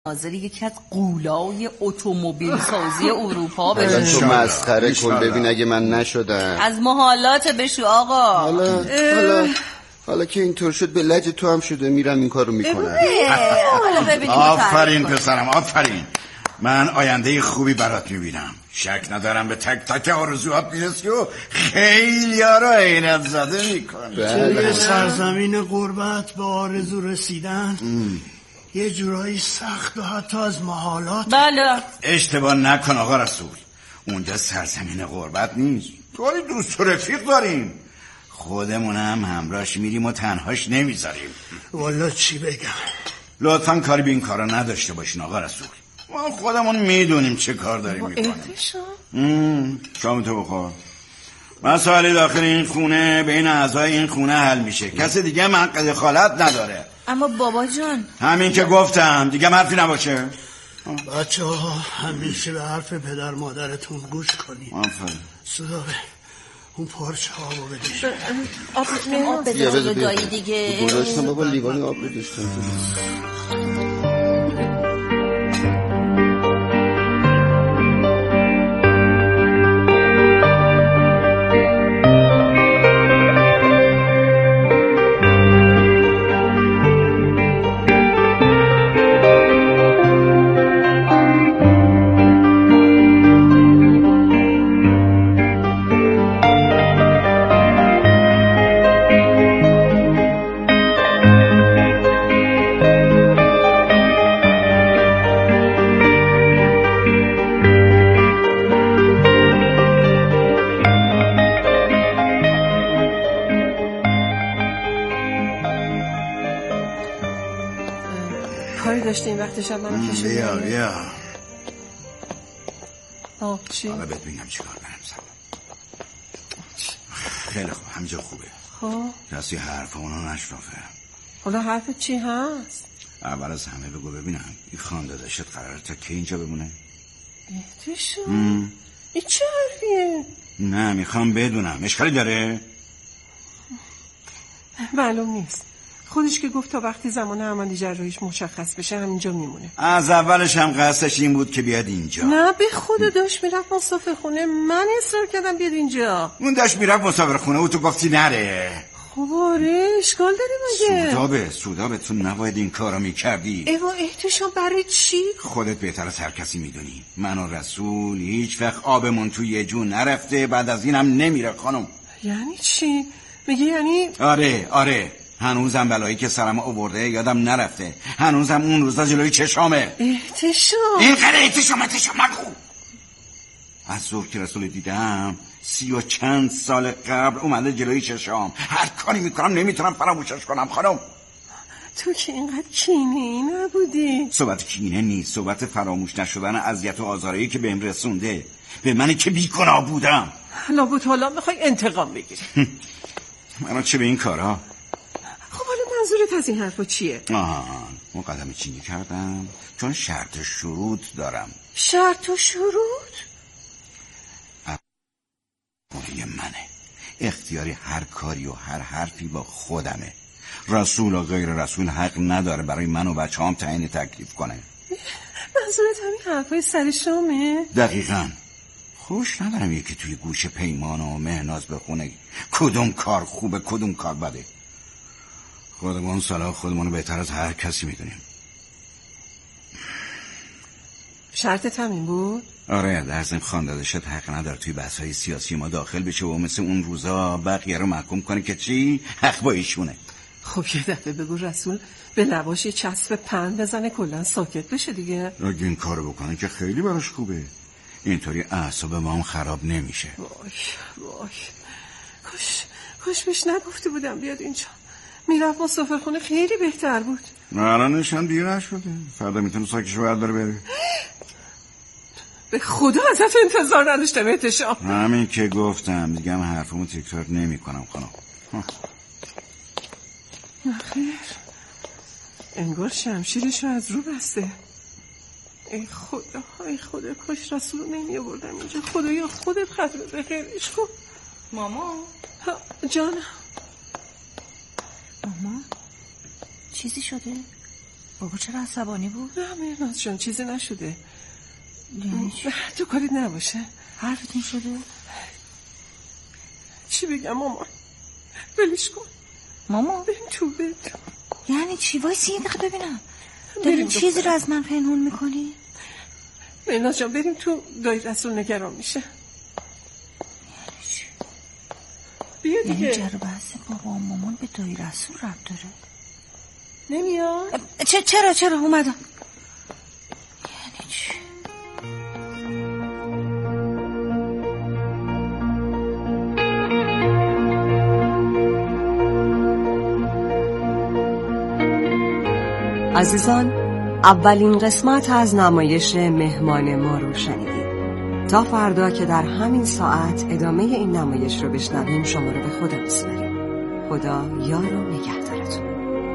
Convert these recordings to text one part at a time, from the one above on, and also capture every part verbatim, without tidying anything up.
حاضر یکی از قولای اتومبیل سازی اروپا بشه. تو مسخره کن ببین اگه من نشدم. از محالات بشو آقا. حالا حالا حالا که اینطور شد به لج تو هم شده میرم این کارو میکنم. حالا ببینیم. آفرین پسرم آفرین. من آینده خوبی برات میبینم. شک ندارم به تک تک آرزوات میرسی و خیلی ها رو عینت زده میکنی. توی سرزمین غربت به آرزو رسیدن ام. یه جورایی سخت و حتی از محالات. بله. اشتباه نکن آقا رسول، اونجا سرزمین غربت نیست، طوری دوست و رفیق داریم، خودمون هم همراهش میریم و تنهاش نمیذاریم. والا چی بگم؟ لطفا کاری به این کارا نداشته باشین آقا رسول، ما خودمون میدونیم چه کار داریم میکنیم. شام تو بخور. مسائل داخل این خونه بین اعضای این خونه حل میشه، کسی دیگه منقض دخالت نداره. اما بابا جان همین که گفتم دیگه حرفی نباشه. بچه ها همیشه به حرف پدر مادرتون گوش کنید. آفرین. سودابه اون پارچه ها رو بدیش. آب آب بده دایی دیگه. گذاشتم بابا لیوانی آب بدیشتم. وقتش هم منو کشون بیا بیا. آه چی؟ حالا بهت میگم چی کار برم سلام. خیلی خوب همینجا خوبه. خب کسی حرف اونو نشنفه. حالا حرفت چی هست؟ اول از همه بگو ببینم این خانداداشت قراره تا کی اینجا بمونه؟ احتشام این چه حرفیه؟ نه میخوام بدونم اشکالی داره؟ معلوم نیست، خودش که گفت تا وقتی زمان عملی جراحیش مشخص بشه همینجا میمونه. از اولش هم قصدش این بود که بیاد اینجا. نه به خدا داشت میرفت مسافر خونه، من اصرار کردم بیاد اینجا. اون داشت میرفت مسافر خونه و تو گفتی نره. خب آره اشکال داره مگه؟ سودابه سودابه تو نباید این کارو میکردی. ایوا احتشام برای چی؟ خودت بهتر از هر کسی میدونی من و رسول هیچ وقت آبمون تو یه جو نرفته، بعد از اینم نمیره خانم. یعنی چی؟ میگه یعنی؟ آره آره هنوزم بلایی که سرم آورده یادم نرفته، هنوزم اون روزا جلوی چشامه. احتشام این خیلی احتشام احتشام نکن. از ظهر که رسول دیدم سی و چند سال قبل اومده جلوی چشام، هر کاری میکنم نمیتونم فراموشش کنم خانم. تو که اینقدر کینه ای نبودی. صحبت کینه نیست، صحبت فراموش نشدن اذیت و آزارایی که بهم رسونده، به منی که بیگناه بودم. لابد حالا میخوای انتقام بگیری. منو چه به این کارا؟ خب حالا منظورت از این حرفا چیه؟ آه مقدمه چینی کردم چون شرط و شروط دارم. شرط و شروط؟ خونه منه، اختیاری هر کاری و هر حرفی با خودمه. رسول و غیر رسول حق نداره برای من و بچه هم تعیین تکلیف کنه. منظورت همین حرفای سر شامه؟ دقیقاً. خوش ندارم یکی توی گوش پیمان و مهناز بخونه کدوم کار خوبه کدوم کار بده. خودمون صلاح خودمونو بهتر از هر کسی میدونیم. شرطت همین بود؟ آره در ضمن خاندادشت حق نداره توی بحث‌های سیاسی ما داخل بشه و مثل اون روزا بقیه رو محکوم کنه که چی؟ حق با ایشونه. خب یه دفعه بگو رسول به لباش یه چسب پند بزنه کلا ساکت بشه دیگه. اگه این کارو بکنه که خیلی براش خوبه، اینطوری اعصاب ما هم خراب نمیشه. وای وای کاش کاش بهش نگفته بودم بیاد اینجا، میرفت مسافر خونه خیلی بهتر بود. الانش هم دیر نشده، فردا میتونه ساکشو برداره بره. به خدا ازت انتظار نداشتم احتشام. همین که گفتم دیگه هم حرفمو تکرار نمی کنم خانم. نخیر انگار شمشیرشو از رو بسته. ای خدا ای خدا کاش رسول نمی آوردم اینجا. خدایا خودت ختم به خیرش کن. ماما جانم. ماما چیزی شده؟ بابا چرا عصبانی بود؟ نه مهناز جان چیزی نشده. یعنی چی؟ تو کاریت نباشه. حرفتون شده؟ چی بگم مامان؟ ولش کن مامان. بریم تو بریم. یعنی چی؟ وایسی یه دقیقه ببینم. داری چیزی رو از من پنهون میکنی؟ مهناز جان بریم تو، دایی رسول نگران میشه. یعنی چی؟ بیا دیگه. یعنی جر بحث بابا و مامان به دایی رسول ربط داره؟ نمیاد؟ چه چرا چرا اومدم. یعنی چی؟ عزیزان، اولین قسمت از نمایش مهمان ما رو شنیدید. تا فردا که در همین ساعت ادامه این نمایش رو بشنویم شما رو به خدا میسپاریم. خدا یار و نگهدارتون.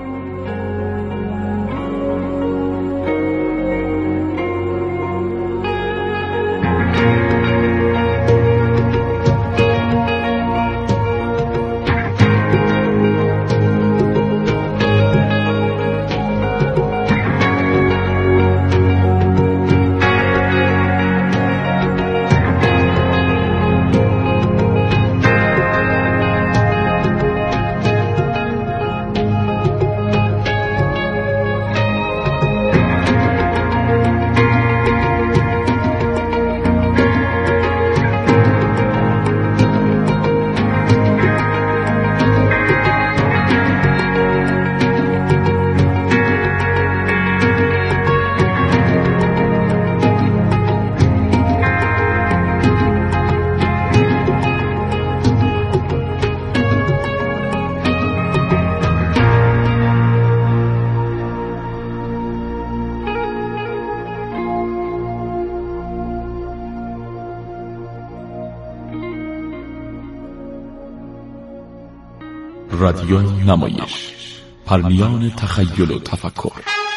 رادیو نمایش، پرمیان تخیل و تفکر.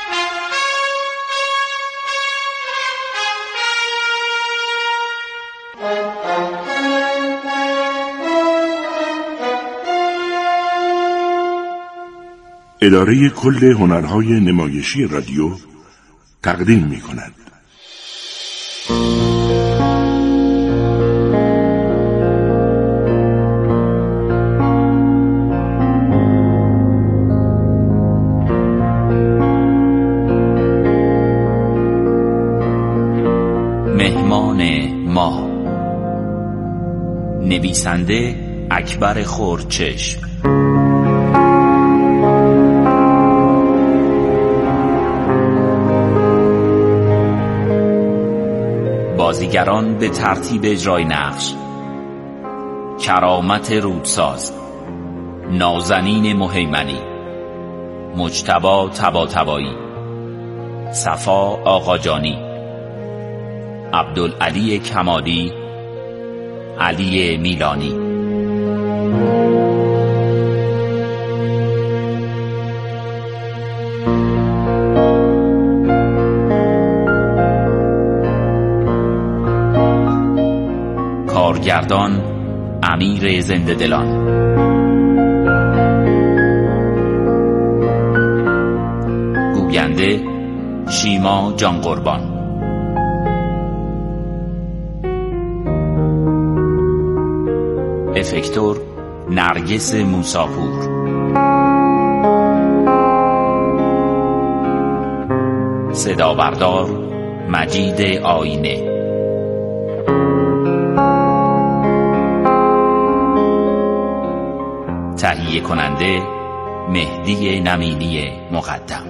اداره کل هنرهای نمایشی رادیو تقدیم می کند. مهمان ما، نویسنده اکبر خورچشم، بازیگران به ترتیب اجرای نقش: کرامت رودساز، نازنین مهیمنی، مجتبی طباطبایی، صفا آقاجانی، عبدالعلی کمالی، علی میلانی. کارگردان امیر زنده دلان. گوینده شیما جان قربان. افکتور نرگس موساپور. صدا بردار مجید آینه. تهیه کننده مهدی نمینی مقدم.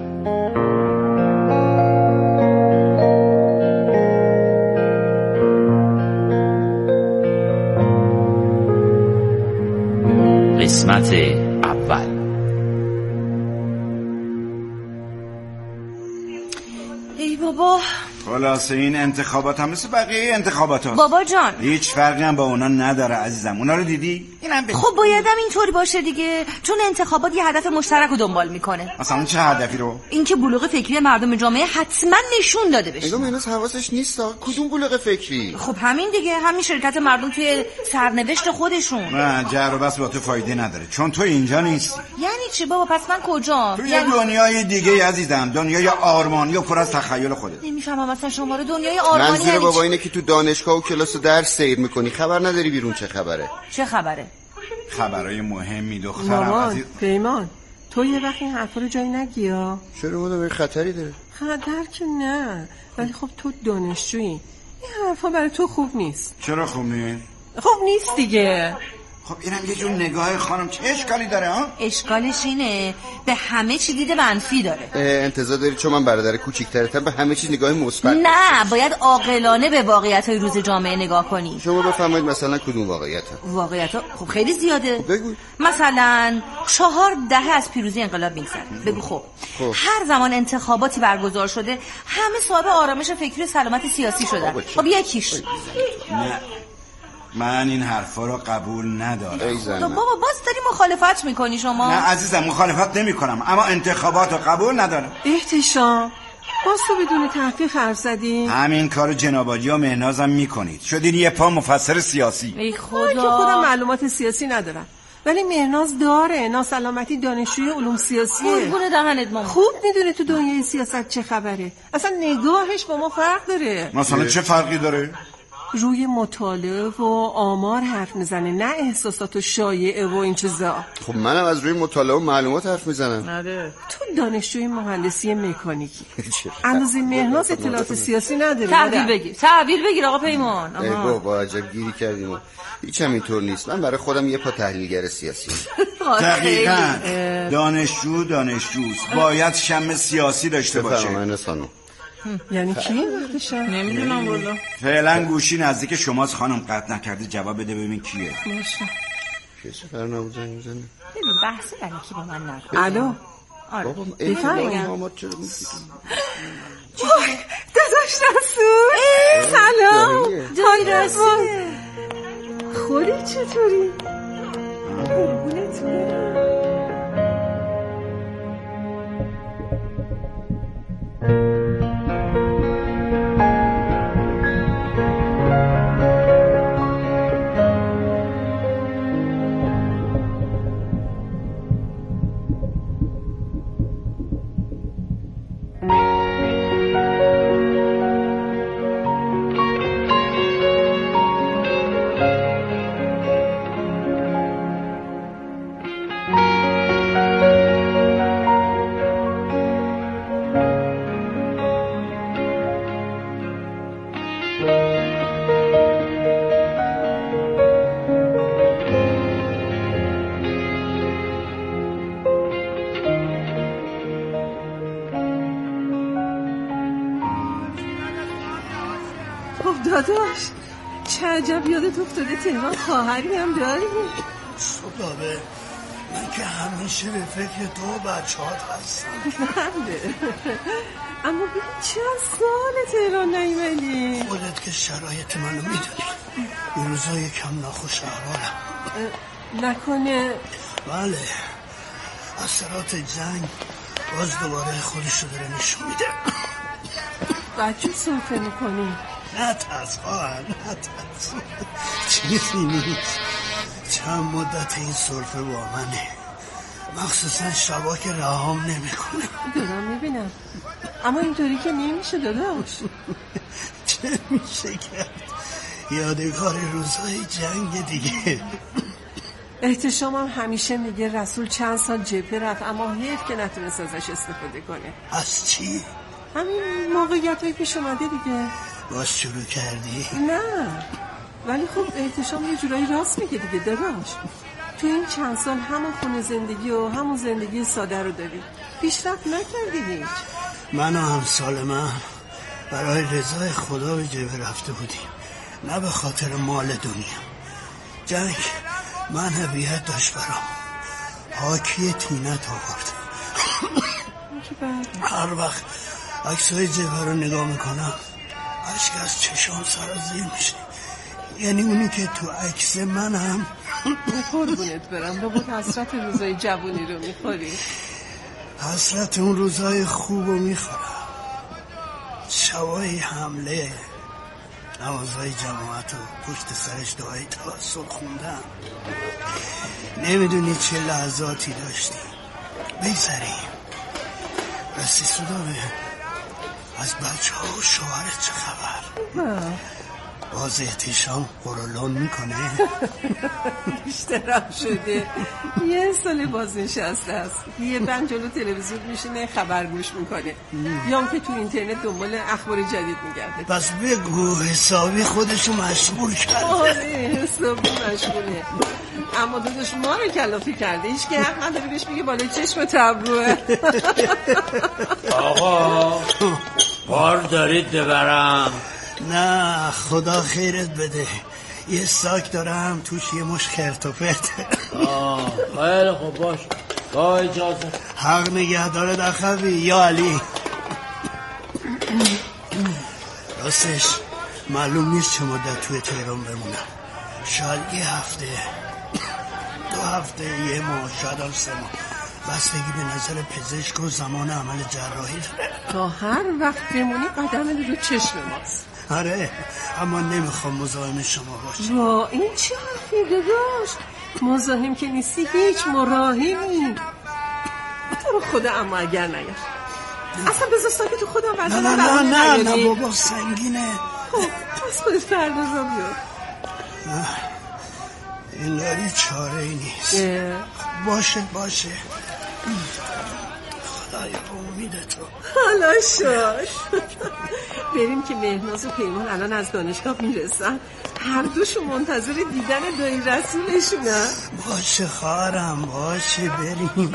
قسمت اول. ای بابا خلاصه این انتخابات هم مثل بقیه انتخابات هست. بابا جان هیچ فرقی هم با اونا نداره عزیزم. اونا رو دیدی؟ اینم بگو. خب بایدم اینطوری باشه دیگه، چون انتخابات یه هدف مشترک رو دنبال میکنه. مثلا چه هدفی رو؟ اینکه بلوغ فکری مردم جامعه حتما نشون داده بشه. نگاه مهناز حواسش نیست. کدوم بلوغ فکری؟ خب همین دیگه، همین شرکت مردم توی سرنوشت خودشون. نه جر و بس با تو فایده نداره، چون تو اینجا نیستی. یعنی چی بابا؟ پس من کجام؟ تو یعنی... یه دنیای دیگه عزیزم، دنیای آرمانی و پر از تخیل خودت. نمیفهمم مثلا شما رو دنیای آرمانی. منظور بابا اینه که تو دانشگاه و کلاس و درس سیر میکنی، خبر نداری بیرون چه خبره. چه خبره؟ خبرای مهمی دخترم. مامان عزیز... پیمان تو یه وقت این حرفا رو جایی نگی ها. چرا مادر خطری داره؟ خطر که نه، ولی خب تو دانشجویی، این حرفا برای تو خوب نیست. چرا خوب نیست؟ خوب نیست دیگه. خب اینم یه جور نگاه خانم، چه اشکالی داره ها؟ اشکالش اینه به همه چی دید منفی داره. انتظار داری چون من برادر کوچیک‌ترتم به همه چیز نگاه مثبت؟ نه، باید عاقلانه به واقعیت‌های روز جامعه نگاه کنی. شما بفرمایید مثلا کدوم واقعیت‌ها؟ واقعیت‌ها خب خیلی زیاده. خب بگو. مثلا چهار دهه از پیروزی انقلاب می‌گذره. بگو خب. خب هر زمان انتخاباتی برگزار شده همه صاحب آرامش فکری و سلامت سیاسی شدن. خب یکیش. نه من این حرفا رو قبول ندارم. تو بابا باز داری مخالفت میکنی شما؟ نه عزیزم مخالفت نمی کنم، اما انتخابات رو قبول ندارم. احتشام باز تو بدون تحقیق حرف زدی؟ همین کار جناباجی و مهنازم میکنید، شدین یه پا مفسر سیاسی. ای خدا، من که خودم معلومات سیاسی ندارم، ولی مهناز داره. ناسلامتی دانشجوی علوم سیاسیه. قربون دهنت مامان. خوب میدونه تو دنیای سیاست چه خبره. اصلا نگاهش با ما فرق داره. مثلا چه فرقی داره؟ روی مطالعه و آمار حرف میزنه، نه احساسات و شایعه و این چیزا. خب منم از روی مطالعه و معلومات حرف میزنم. آره تو دانشجوی مهندسی مکانیکی اندازه مهناز اطلاعات سیاسی نداری. تحویل بگیر تحویل بگیر آقا پیمان. ای بابا عجب گیری کردیم. هیچ هم اینطور نیست. من برای خودم یه پا تحلیلگر سیاسی. دقیقاً دانشجو دانشجوست، باید شم سیاسی داشته باشه. یعنی کی؟ نمیدونم والله. فعلا گوشی نزدیک شماست خانم، قطع نکرده جواب بده ببین کیه. باشه. کسی فرنامو زنگ میزنه؟ ببین بحثی برای کی با من نکن. الو. آره. بابا بفرمایید. چرا میگید؟ داداش رسول. سلام. دایی رسول. خوری چطوری؟ قربونت برم. داداش چه عجب یادت افتاده تهران خواهری هم داری؟ صبحه من که همیشه به فکر تو و بچه هات هستم. بله اما ببین چند سال تهران نیومدی؟ خودت که شرایط منو میدونی، این روزا یکم ناخوش احوالم. نکنه بله اثرات جنگ باز دوباره خودشو داره نشون میده. بچه سرفه میکنی؟ نه ترس خواهر نه ترس، چیزی نیست. چند مدت این سرفه با منه، مخصوصا شبا که رهام نمیکنه. دارم میبینم اما اینطوری که نمیشه داداش. چه میشه کرد؟ یادگار روزهای جنگ دیگه. احتشام هم همیشه میگه رسول چند سال جبهه رفت اما حیف که نتونست ازش استفاده کنه. از چی؟ همین موقعیت هایی پیش اومده دیگه. باز شروع کردی؟ نه ولی خب احتشام یه جورایی راست میگه دیگه داداش. تو این چند سال همون خونه زندگی و همون زندگی ساده رو داری، پیشرفت نکردی هیچ. من و همسال من برای رضای خدا به جبهه رفته بودیم، نه به خاطر مال دنیا. جنگ معنویت داشت برام، حاکی تینت آورد. هر وقت عکسای جبهه رو نگاه میکنم اشک از چشام سرازیر میشه. یعنی اونی که تو عکس منم. قربونت برم، بابا حسرت روزای جوانی رو میخوری. حسرت اون روزای خوب رو میخورم. شبای حمله، نمازهای جماعت و پشت سرش دعای توسل خوندم. نمیدونی چه لحظاتی داشتی. بگذاریم راستی سودابه، از بچه ها و شوهرت چه خبر؟ باز احتشام قرولون میکنه؟ بیشترم شده. یه سال بازنشسته است، یه بند جلو تلویزیون میشینه خبر گوش میکنه، یا که تو اینترنت دنبال اخبار جدید میگرده. پس بگو حسابی خودشو مشغول کرده. آره حسابی مشغوله، اما داداش ما رو کلافی کرده. هیچ که حق نداره بهش میگه بالای چشم تبروه. آقا بار دارید ببرم؟ نه خدا خیرت بده، یه ساک دارم توش یه مش خرت و پرت. آه خیلی خوب باش، با اجازه. حق نگهدار دخوی یا علی. راستش معلوم نیست چه مدت توی تهران بمونم. شاید یه هفته، دو هفته، یه ماه، شاید هم سه ماه. بستگی به نظر پزشک و زمان عمل جراحی داره. تا هر وقت بمونی قدم رو چشم ماست. آره اما نمیخوام مزاحم شما باشم. وا این چه حرفی داداش؟ مزاحم که نیستی هیچ مراهمی. تو رو خدا اما اگر نگه اصلا بذار ساکت تو خودم بردارم. نه نه نه نه نه بابا سنگینه. خب از خودت پردازم بیار. این داری چاره ای نیست. باشه باشه خدای امید تو. حالا شاش بریم که مهناز و پیمان الان از دانشگاه میرسن. هر دوشون منتظر دیدن دایی رسولشونن. باشه خواهرم باشه بریم.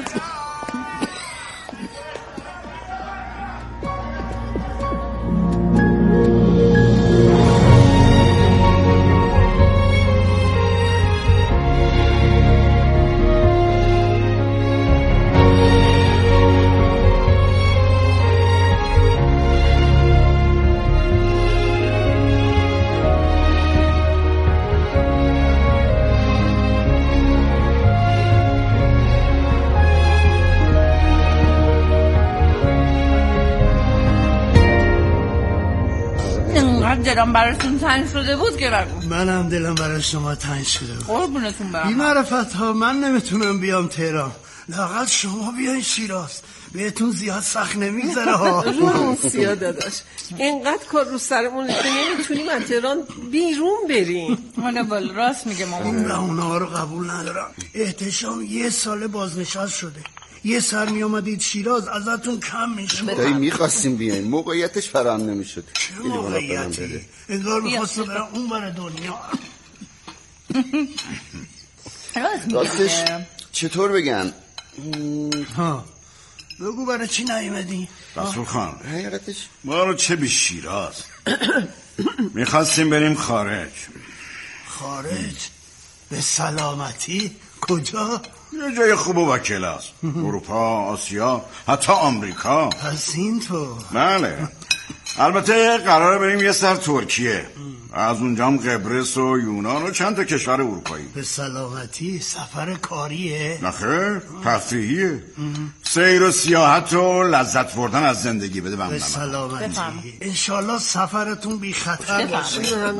دلم براتون تنگ شده بود که بگو. منم دلم برای شما تنگ شده بود. قربونتون برم. بی معرفت ها من نمیتونم بیام تهران، لااقل شما بیاین شیراز. بهتون زیاد سخت نمیذاره ها. رومون سیاه داداش، اینقدر کار رو سرمون که نمیتونیم از تهران بیرون بریم. من بال راست میگه مامان. اون اونا رو قبول ندارم. احتشام یه سال بازنشست شده، یه سر می آمدید شیراز ازتون کم میشد. دایی میخواستیم بیاین، موقعیتش فراهم نمیشد. چه موقعیتی؟ انگار میخواستم برم اون بر دنیا. راستش چطور بگم؟ ها بگو برای چی نیومدی؟ رسول خان حقیقتش ما رو چه به شیراز میخواستیم بریم خارج. خارج؟ به سلامتی؟ کجا؟ یه جای خوب و کلاس، اروپا، آسیا، حتی آمریکا. پس اینطور؟ بله. البته قراره بریم یه سر ترکیه، از اونجا هم قبرس و یونان و چند تا کشور اروپایی. به سلامتی؟ سفر کاریه؟ نخیر تفریحیه، سیر و سیاحت و لذت بردن از زندگی بده بندم. به سلامتی. انشالله سفرتون بی خطر باشه.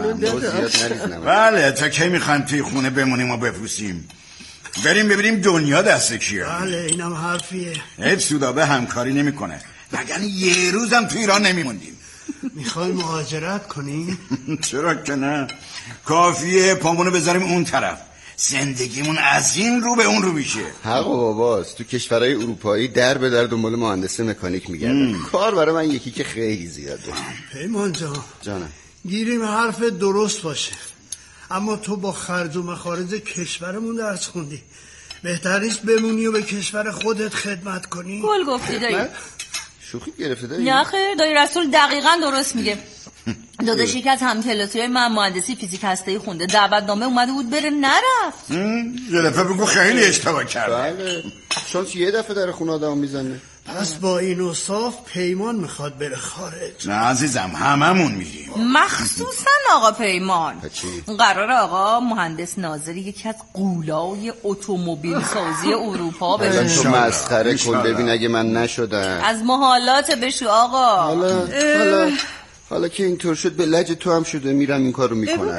بله تا کی میخوایم توی خونه بمونیم و بپوسیم؟ بریم ببینیم دنیا دست کیه. بله اینم حرفیه. حیف سودابه همکاری نمیکنه، وگرنه یه روزم تو ایران نمیموندیم. میخوای مهاجرت کنیم؟ چرا که نه، کافیه پامونو بذاریم اون طرف، زندگیمون از این رو به اون رو میشه. حق و باباست، تو کشورهای اروپایی در به در دنبال مهندس مکانیک میگردن. کار برای من یکی که خیلی زیاده. پیمان جان جانم گیریم حرف درست باشه، اما تو با خرج و مخارج کشورمون درس خوندی، بهتر نیست بمونی و به کشور خودت خدمت کنی؟ گل گفتی دایی. شوخی گرفته دایی؟ نه خیر دایی رسول دقیقاً درست میگه. داداش یکی از همکلاسی‌های من مهندسی فیزیک هسته‌ای خونده، دعوتنامه اومده بود بره نرفت. یه دفعه بگو خیلی اشتباه کرده. بله شانس یه دفعه در خونه آدم میزنه. پس با این اوصاف پیمان میخواد بره خارج. نه عزیزم هممون میریم، مخصوصا آقا پیمان. قرار آقا مهندس ناظر یکی از قولای اتومبیل سازی اروپا بشه. تو مسخره کن ببین اگه من نشدم از محالات بشو آقا. حالا حالا حالا که اینطور شد به لج تو هم شده میرم این کارو میکنم.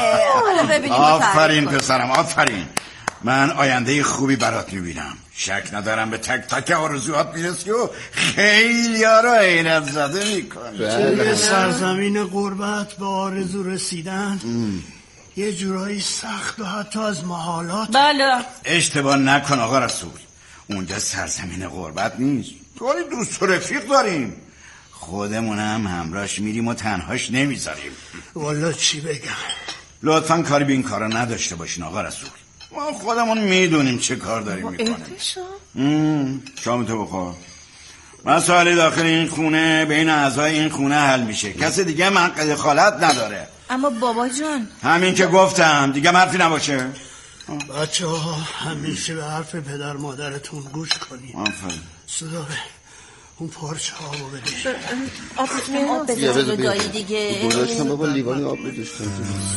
آفرین پسرم آفرین، من آینده خوبی برات میبینم، شک ندارم به تک تک آرزوات میرسی و خیلی ها رو حیرت زده میکنی. توی سرزمین غربت به آرزو رسیدن ام. یه جورایی سخت و حتی از محالات. بله اشتباه نکن آقا رسول، اونجا سرزمین غربت نیست، طوری دوست و رفیق داریم، خودمونم همراهش میریم و تنهاش نمیذاریم. والا چی بگم، لطفا کاری به این کارا نداشته باشین آقا رسول، ما خودمون میدونیم چه کار داریم میکنیم. شام تو بخور. مسائل داخل این خونه بین اعضای این خونه حل میشه، کسی دیگه منقل دخالت نداره. اما بابا جان همین که گفتم دیگه حرفی نباشه. بچه ها همیشه به حرف پدر مادرتون گوش کنید. آفرین. صدابه اون پارچه آبو بده. آب بده آب بده دایی دیگه. گذاشتم بابا لیوانی آب بدشتم.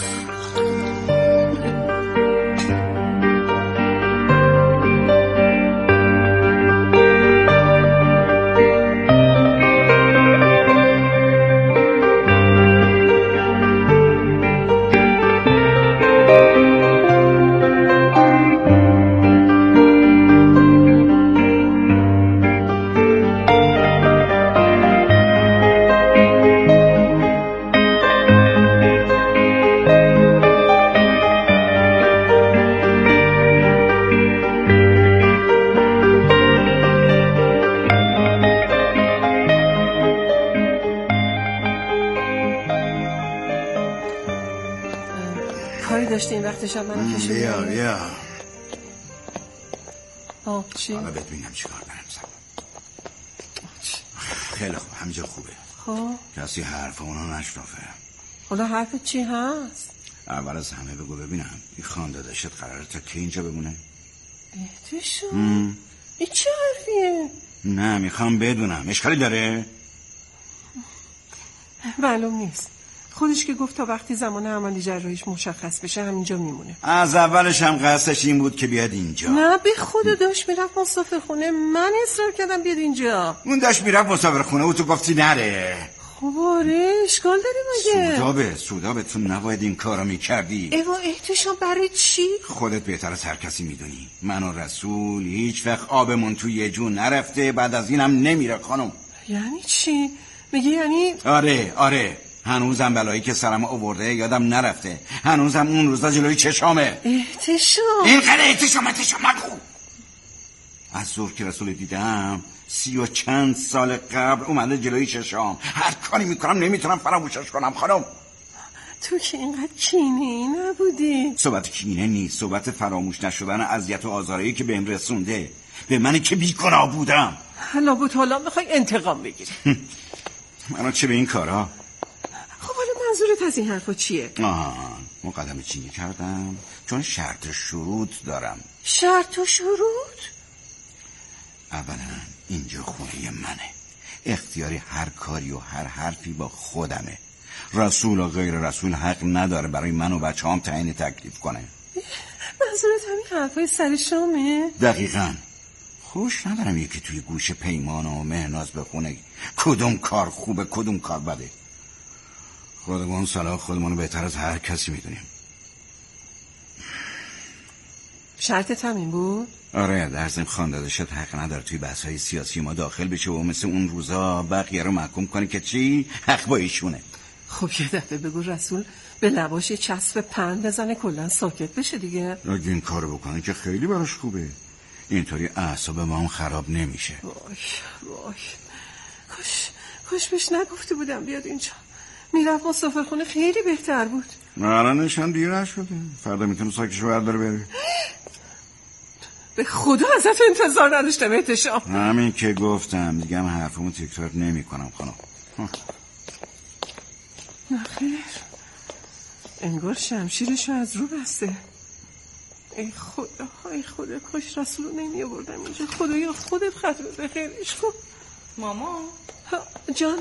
وقتشم منو کشید. بیا بیا. آه چی؟ حالا بهت میگم چیکار کنم. خیلی خوب همینجا خوبه. خب کسی حرف اونو نشنفه. حالا حرفت چی هست؟ اول از همه بگو ببینم این خانداداشت قراره تا کی اینجا بمونه؟ احتشو این چه حرفیه؟ نه میخوام بدونم اشکالی داره؟ معلوم نیست، خودش که گفت تا وقتی زمان عملی جراحیش مشخص بشه همینجا میمونه. از اولش هم قصدش این بود که بیاد اینجا. نه به خدا داشت میرفت مسافر خونه، من اصرار کردم بیاد اینجا. اون داشت میرفت مسافر خونه و تو گفتی نره. خب آره اشکال داری مگه؟ سودابه سودابه تو نباید این کارو میکردی. ایوا احتشام برای چی؟ خودت بهتر از هر کسی میدونی من و رسول هیچ وقت آبمون تو یه جو نرفته، بعد از اینم نمیره خانم. یعنی چی؟ میگه یعنی؟ آره آره هنوزم بلایی که سرم آورده یادم نرفته، هنوزم اون روزا جلوی چشامه. احتشام اینقدر احتشام احتشام نکن. از ظهر که رسول دیدم سی و چند سال قبل اومده جلوی چشام، هر کاری میکنم نمیتونم فراموشش کنم خانم. تو که اینقدر کینه‌ای نبودی. صحبت کینه نیست، صحبت فراموش نشدن اذیت و آزاری که بهم رسونده، به منی که بیگناه بودم. حالا بود حالا میخوای انتقام بگیری. منو چه به این کارا؟ خب حالا منظورت از این حرفا چیه؟ آه مقدمه چینی کردم چون شرط و شروط دارم. شرط و شروط؟ اولا اینجا خونه منه، اختیاری هر کاری و هر حرفی با خودمه. رسول و غیر رسول حق نداره برای من و بچه هم تعیین تکلیف کنه. منظورت همین حرفای سر شامه؟ دقیقاً. خوش ندارم یکی توی گوش پیمان و مهناز بخونه کدوم کار خوبه کدوم کار بده. خودمون صلاح خودمونو بهتر از هر کسی میدونیم. شرطت همین بود؟ آره در ضمن خاندادشت حق نداره توی بحث‌های سیاسی ما داخل بشه و مثل اون روزا بقیه رو محکوم کنه که چی؟ حق با ایشونه. خب یه دفعه بگو رسول به لباش چسب پند بزنه کلا ساکت بشه دیگه. اگه این کارو بکنه که خیلی براش خوبه، اینطوری اعصاب ما هم خراب نمیشه. وای وای کاش کاش بهش نگفته بودم بیاد اینجا، میرفت مسافر خونه خیلی بهتر بود. الانش هم دیر نشده، فردا میتونه ساکشو برداره بره. به خدا ازت انتظار نداشتم احتشام. همین که گفتم دیگه هم حرفمو تکرار نمی کنم خانم. نخیر انگار شمشیرشو از رو بسته. ای خدا ای خدا کاش رسول رو نمی آوردم اینجا. خدایا خودت ختم به خیرش کن. ماما جانم.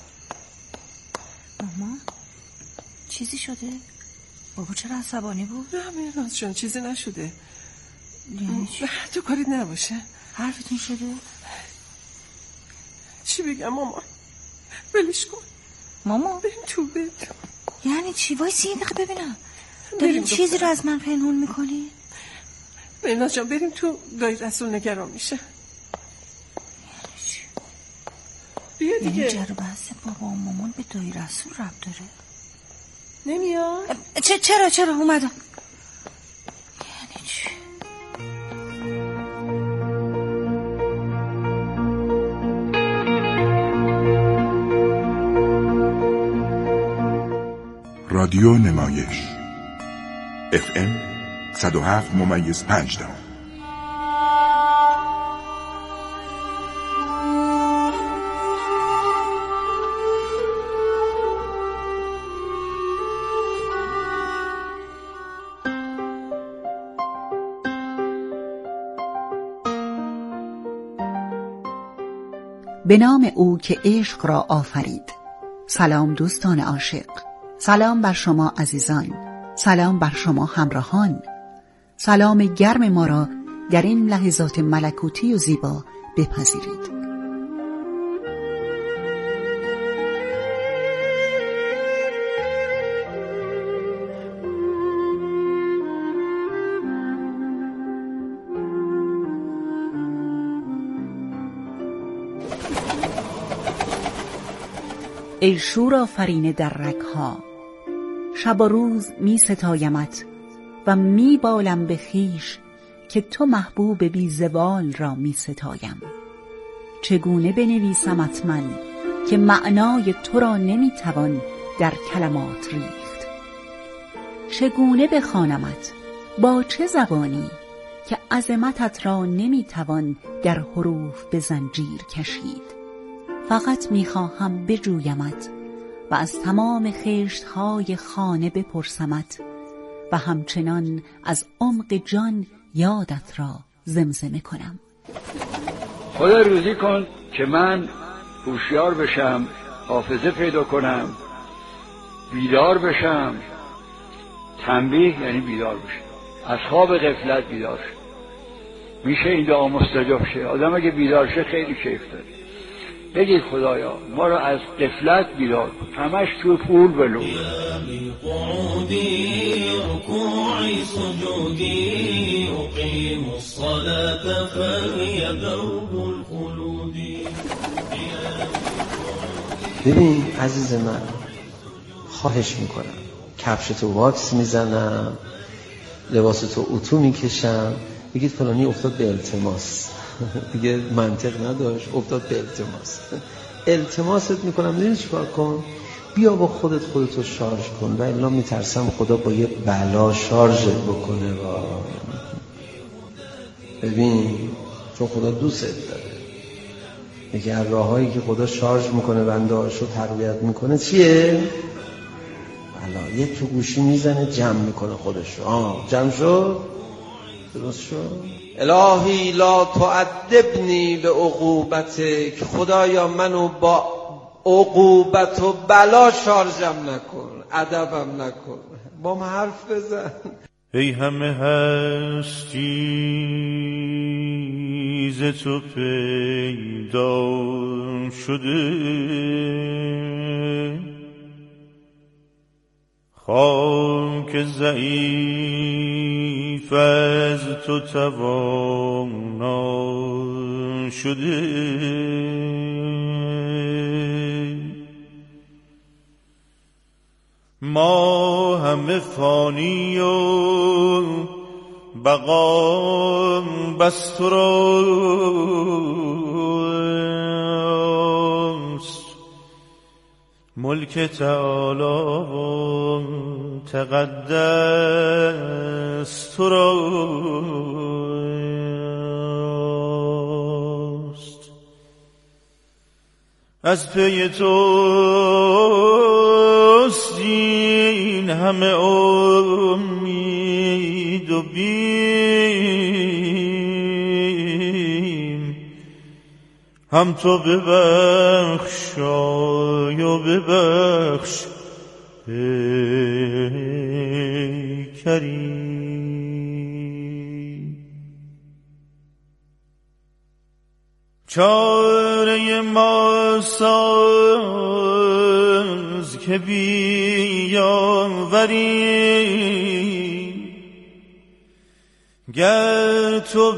ماما چیزی شده؟ بابا چرا عصبانی بود؟ نه مهناز جان چیزی نشده. یعنی چی؟ تو کاریت نباشه. حرفتون شده؟ چی بگم ماما؟ ولش کن ماما. بریم تو بریم. یعنی چی؟ وایسی یه دقیقه ببینم. دارین چیزی رو از من پنهون میکنی؟ مهناز جان بریم تو. دایی رسول نگران میشه. یعنی چی؟ بیا دیگه. یعنی جر بحث بابا و مامان به دایی رسول ربط داره؟ نمیاد؟ چه چرا چرا اومدم. یعنی چی؟ رادیو نمایش اف ام صد و هفت ممیز پنج دام. به نام او که عشق را آفرید. سلام دوستان عاشق، سلام بر شما عزیزان، سلام بر شما همراهان. سلام گرم ما را در این لحظات ملکوتی و زیبا بپذیرید. ای شور آفرین در رگ‌ها، شب و روز می ستایمت و می بالم به خویش که تو محبوب بی زوال را می ستایم. چگونه بنویسمت من که معنای تو را نمی توان در کلمات ریخت؟ چگونه بخوانمت با چه زبانی که عظمتت را نمی توان در حروف به زنجیر کشید؟ فقط میخواهم بجویمت و از تمام خشتهای خانه بپرسمت و همچنان از عمق جان یادت را زمزمه کنم. خدا روزی کن که من هوشیار بشم، حافظه پیدا کنم، بیدار بشم. تنبیه یعنی بیدار بشم، از خواب غفلت بیدار شم. میشه این دعا مستجاب شه. آدم اگه بیدار شه خیلی کیف داره. بگید خدایا ما را از غفلت بیدار کن، همش تو پول بلو. ببین عزیز من، خواهش میکنم کفشتو واکس میزنم، لباستو اتو میکشم، بگید فلانی افتاد به التماس. دیگه منطق نداشت، افتاد به التماس. التماست میکنم، میدونی چیکار کن؟ بیا با خودت خودتو شارژ کن، و الا میترسم خدا با یه بلا شارژت بکنه. و ببین چون خدا دوست داره، یکی از راههایی که خدا شارژ میکنه بنده‌هاشو تربیت میکنه چیه؟ بلا. یه تو گوشی میزنه جمع میکنه خودشو. آه جمع شد، درست شد. الهی لا تعذبنی به عقوبتک، خدایا منو با عقوبت و بلا شارژم نکن، ادبم نکن، با من حرف بزن. ای همه هستی ز تو پیدا شده، خاک ضعیف از تو توانا شده. ما همه فانی و بقا بس تو راست، ملک تعالی تقدس تو راست. از پی توست این همه امید و بیم، هم تو ببخشای و ببخش ای کریم. چاره ما ساز که بیاوری، گر تو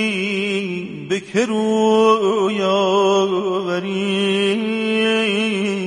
برانی به که روی آوری.